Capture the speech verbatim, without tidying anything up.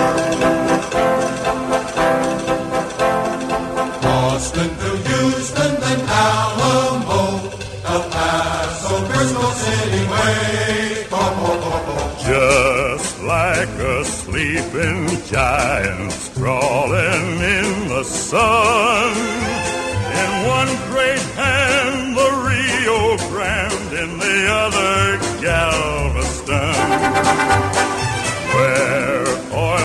Boston to Houston, then Alamo, El Paso, Frisco City way. Oh, oh, oh, oh. Just like a sleeping giant sprawling in the sun. In one great hand, the Rio Grande, in the other, Galveston. Where